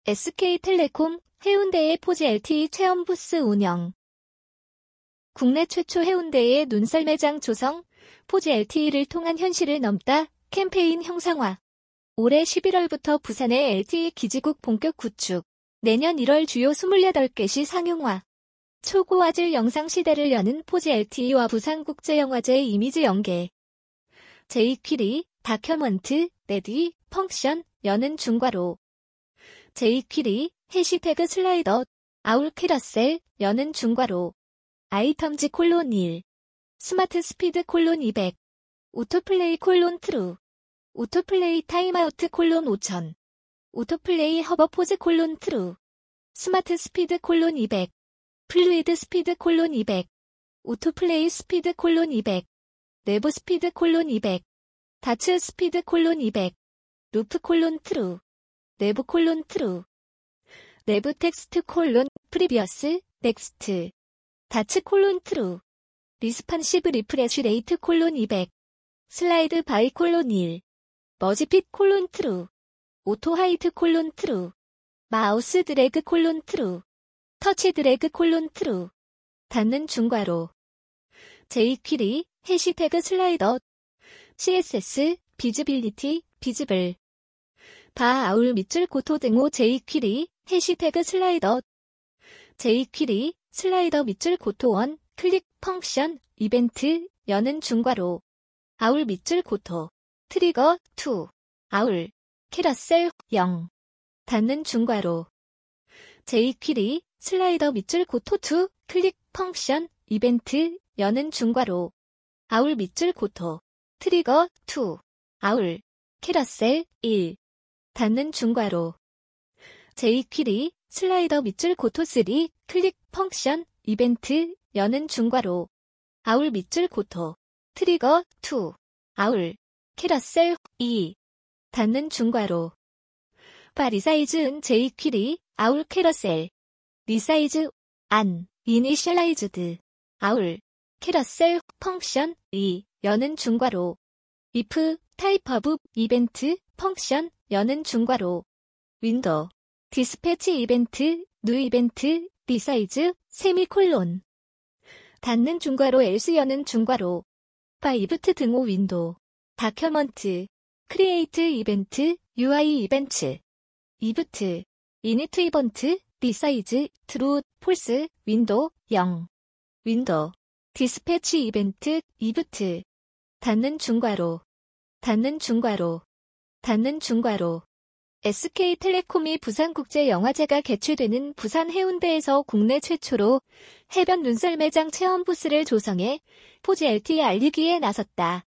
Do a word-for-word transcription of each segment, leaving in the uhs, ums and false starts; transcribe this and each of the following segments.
에스케이텔레콤, 해운대의 포지 엘티이 체험 부스 운영. 국내 최초 해운대의 눈썰 매장 조성, 포지 엘티이를 통한 현실을 넘다 캠페인 형상화. 올해 십일월부터 부산의 엘티이 기지국 본격 구축, 내년 일월 주요 이십팔 개시 상용화. 초고화질 영상 시대를 여는 포지 엘티이와 부산국제영화제 이미지 연계. 제이퀴리, 다큐먼트, 레디, 펑션, 여는 중과로. 제이퀴리, 해시태그 슬라이더, 아울 캐러셀, 여는 중과로. 아이텀즈 콜론 일. 스마트 스피드 콜론 이백. 오토플레이 콜론 트루. 오토플레이 타임아우트 콜론 오천. 오토플레이 허버포즈 콜론 트루. 스마트 스피드 콜론 이백. 플루이드 스피드 콜론 이백. 오토플레이 스피드 콜론 이백. 내부 스피드 콜론 이백. 다츠 스피드 콜론 이백. 루프 콜론 트루. 내부 콜론 트루. 내부 텍스트 콜론 프리비어스 넥스트. 다츠 콜론 트루. 리스판시브 리프레쉬 레이트 콜론 이백. 슬라이드 바이 콜론 일. 머지핏 콜론 트루. 오토 하이트 콜론 트루. 마우스 드래그 콜론 트루. 터치 드래그 콜론 트루. 닫는 중괄호. 제이퀴리, 해시태그 슬라이더. 씨에스에스, 비즈빌리티, 비즈블. 바 아울 밑줄 고토 등호 제이퀴리, 해시태그 슬라이더. 제이퀴리, 슬라이더 밑줄 고토 일, 클릭, 펑션, 이벤트, 여는 중괄호. 아울 밑줄 고토. 트리거, 이. 아울. 캐러셀, 영. 닫는 중괄호. 제이퀴리, 슬라이더 밑줄 고토 이, 클릭, 펑션, 이벤트, 여는 중괄호. 아울 밑줄 고토. 트리거, 이. 아울. 캐러셀, 일. 닫는 중괄호. 제이퀴리, 슬라이더 밑줄 고토 삼, 클릭, 펑션, 이벤트, 여는 중괄호. 아울 밑줄 고토. 트리거, 이. 아울. 캐러셀, 이. 닫는 중괄호. 바 리사이즈은 제이퀴리, 아울 캐러셀. 리사이즈, 안, 이니셜라이즈드. 아울. 캐러셀, 펑션, 이, 여는 중괄호. if, 타입 오브, 이벤트, 펑션, 여는 중괄호. 윈도우. 디스패치 이벤트, 뉴 이벤트, 리사이즈, 세미콜론. 닫는 중괄호 else 여는 중괄호. 바 이브트 등호 윈도우. 다큐먼트. 크리에이트 이벤트, 유아이 이벤트. 이브트. 이니트 이번트, 리사이즈, 트루, 폴스, 윈도우, 영. 윈도우. 디스패치 이벤트, 이브트. 닫는 중괄호. 닫는 중괄호. 닫는 중괄호. 에스케이텔레콤이 부산국제영화제가 개최되는 부산 해운대에서 국내 최초로 해변 눈썰 매장 체험 부스를 조성해 포지 엘티이 알리기에 나섰다.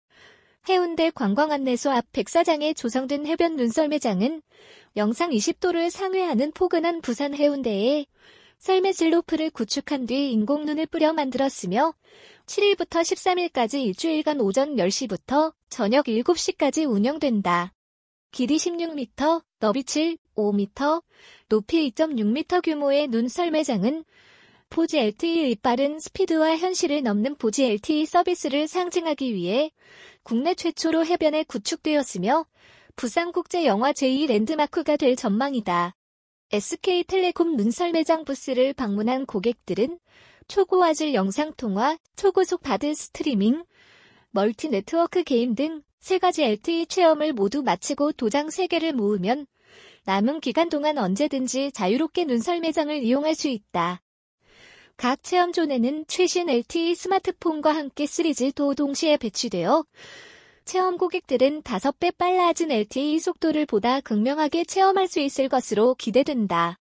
해운대 관광안내소 앞 백사장에 조성된 해변 눈썰 매장은 영상 이십 도를 상회하는 포근한 부산 해운대에 썰매 슬로프를 구축한 뒤 인공눈을 뿌려 만들었으며 칠일부터 십삼일까지 일주일간 오전 열 시부터 저녁 일곱 시까지 운영된다. 길이 십육 미터, 너비 칠, 오 미터, 높이 이 점 육 미터 규모의 눈썰 매장은 포지 엘티이의 빠른 스피드와 현실을 넘는 포지 엘티이 서비스를 상징하기 위해 국내 최초로 해변에 구축되었으며 부산국제영화 제이 랜드마크가 될 전망이다. 에스케이텔레콤 눈썰 매장 부스를 방문한 고객들은 초고화질 영상통화, 초고속 바드 스트리밍, 멀티 네트워크 게임 등 세 가지 엘티이 체험을 모두 마치고 도장 세 개를 모으면 남은 기간 동안 언제든지 자유롭게 눈썰 매장을 이용할 수 있다. 각 체험존에는 최신 엘티이 스마트폰과 함께 시리즈도 동시에 배치되어 체험 고객들은 다섯 배 빨라진 엘티이 속도를 보다 극명하게 체험할 수 있을 것으로 기대된다.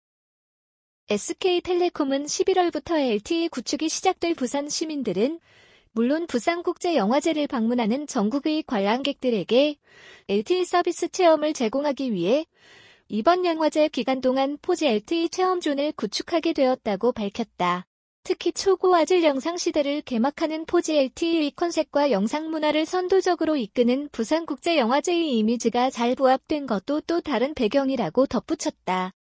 에스케이텔레콤은 십일월부터 엘티이 구축이 시작될 부산 시민들은 물론 부산국제영화제를 방문하는 전국의 관람객들에게 엘티이 서비스 체험을 제공하기 위해 이번 영화제 기간 동안 포지 엘티이 체험존을 구축하게 되었다고 밝혔다. 특히 초고화질 영상 시대를 개막하는 포지 엘티이의 컨셉과 영상 문화를 선도적으로 이끄는 부산국제영화제의 이미지가 잘 부합된 것도 또 다른 배경이라고 덧붙였다.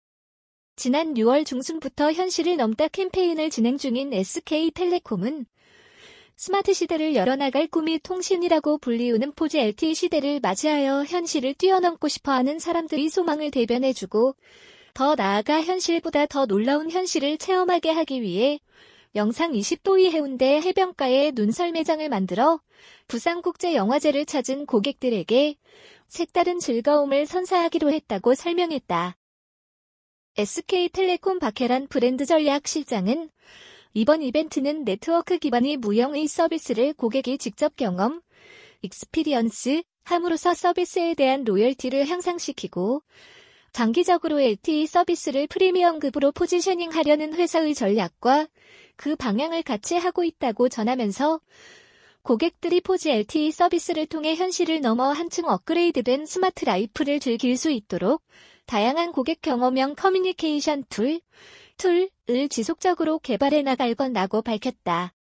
지난 유월 중순부터 현실을 넘다 캠페인을 진행 중인 에스케이텔레콤은 스마트 시대를 열어나갈 꿈이 통신이라고 불리우는 포지 엘티이 시대를 맞이하여 현실을 뛰어넘고 싶어하는 사람들의 소망을 대변해주고 더 나아가 현실보다 더 놀라운 현실을 체험하게 하기 위해 영상 이십 도의 해운대 해변가에 눈썰 매장을 만들어 부산국제영화제를 찾은 고객들에게 색다른 즐거움을 선사하기로 했다고 설명했다. 에스케이텔레콤 박혜란 브랜드 전략 실장은 이번 이벤트는 네트워크 기반의 무형의 서비스를 고객이 직접 경험, 익스피리언스, 함으로써 서비스에 대한 로열티를 향상시키고 장기적으로 엘티이 서비스를 프리미엄급으로 포지셔닝하려는 회사의 전략과 그 방향을 같이 하고 있다고 전하면서 고객들이 포지 엘티이 서비스를 통해 현실을 넘어 한층 업그레이드된 스마트 라이프를 즐길 수 있도록 다양한 고객 경험형 커뮤니케이션 툴, 툴을 지속적으로 개발해 나갈 거라고 밝혔다.